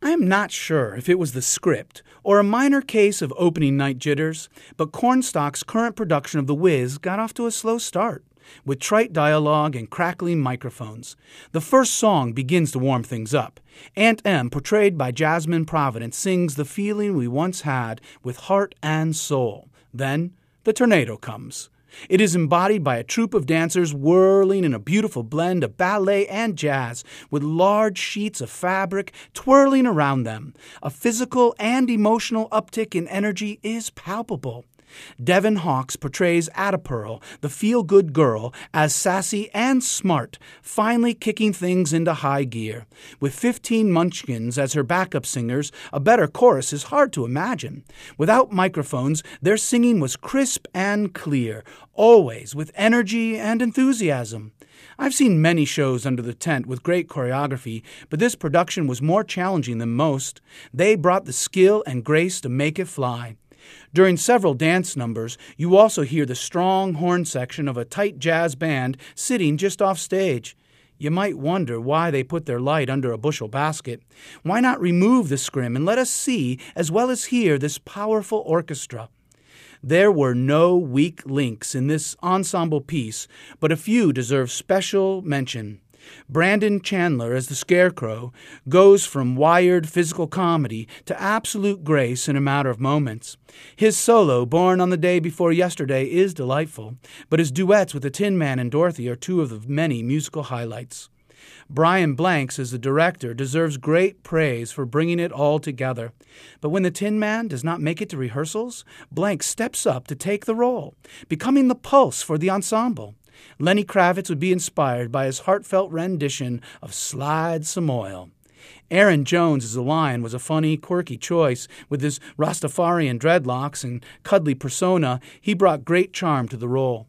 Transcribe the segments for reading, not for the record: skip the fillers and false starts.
I am not sure if it was the script or a minor case of opening night jitters, but Cornstalk's current production of The Wiz got off to a slow start, with trite dialogue and crackling microphones. The first song begins to warm things up. Aunt Em, portrayed by Jasmine Providence, sings the feeling we once had with heart and soul. Then, the tornado comes. It is embodied by a troupe of dancers whirling in a beautiful blend of ballet and jazz, with large sheets of fabric twirling around them. A physical and emotional uptick in energy is palpable. Devin Hawks portrays Ada Pearl, the feel-good girl, as sassy and smart, finally kicking things into high gear. With 15 Munchkins as her backup singers, a better chorus is hard to imagine. Without microphones, their singing was crisp and clear, always with energy and enthusiasm. I've seen many shows under the tent with great choreography, but this production was more challenging than most. They brought the skill and grace to make it fly. During several dance numbers, you also hear the strong horn section of a tight jazz band sitting just off stage. You might wonder why they put their light under a bushel basket. Why not remove the scrim and let us see as well as hear this powerful orchestra? There were no weak links in this ensemble piece, but a few deserve special mention. Brandon Chandler as the Scarecrow goes from wired physical comedy to absolute grace in a matter of moments. His solo, Born on the Day Before Yesterday, is delightful, but his duets with the Tin Man and Dorothy are two of the many musical highlights. Brian Blanks as the director deserves great praise for bringing it all together. But when the Tin Man does not make it to rehearsals, Blanks steps up to take the role, becoming the pulse for the ensemble. Lenny Kravitz would be inspired by his heartfelt rendition of Slide Some Oil. Aaron Jones as the Lion was a funny, quirky choice. With his Rastafarian dreadlocks and cuddly persona, he brought great charm to the role.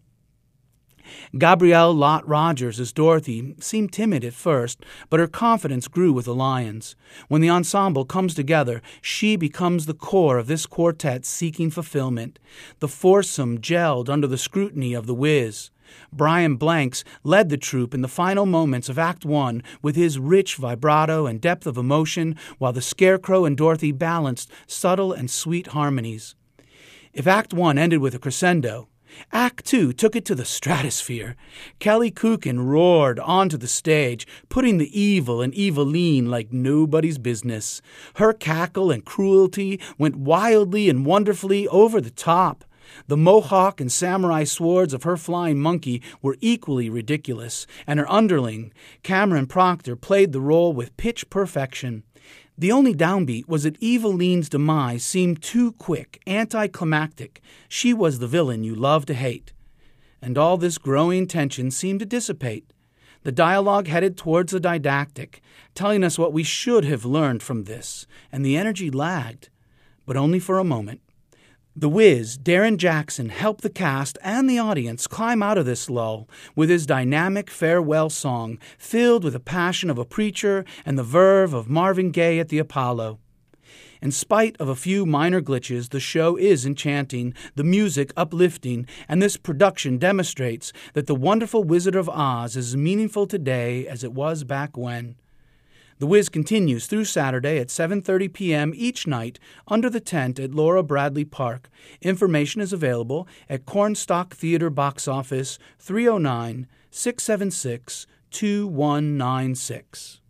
Gabrielle Lott Rogers as Dorothy seemed timid at first, but her confidence grew with the Lions. When the ensemble comes together, she becomes the core of this quartet seeking fulfillment. The foursome gelled under the scrutiny of the Wiz. Brian Blanks led the troupe in the final moments of Act 1 with his rich vibrato and depth of emotion, while the Scarecrow and Dorothy balanced subtle and sweet harmonies. If Act 1 ended with a crescendo, Act 2 took it to the stratosphere. Kelly Kukin roared onto the stage, putting the evil and Eveline like nobody's business. Her cackle and cruelty went wildly and wonderfully over the top. The mohawk and samurai swords of her flying monkey were equally ridiculous, and her underling, Cameron Proctor, played the role with pitch perfection. The only downbeat was that Eveline's demise seemed too quick, anticlimactic. She was the villain you love to hate. And all this growing tension seemed to dissipate. The dialogue headed towards the didactic, telling us what we should have learned from this, and the energy lagged, but only for a moment. The Wiz, Darren Jackson, helped the cast and the audience climb out of this lull with his dynamic farewell song, filled with the passion of a preacher and the verve of Marvin Gaye at the Apollo. In spite of a few minor glitches, the show is enchanting, the music uplifting, and this production demonstrates that the wonderful Wizard of Oz is as meaningful today as it was back when. The Wiz continues through Saturday at 7:30 p.m. each night under the tent at Laura Bradley Park. Information is available at Cornstalk Theater Box Office 309-676-2196.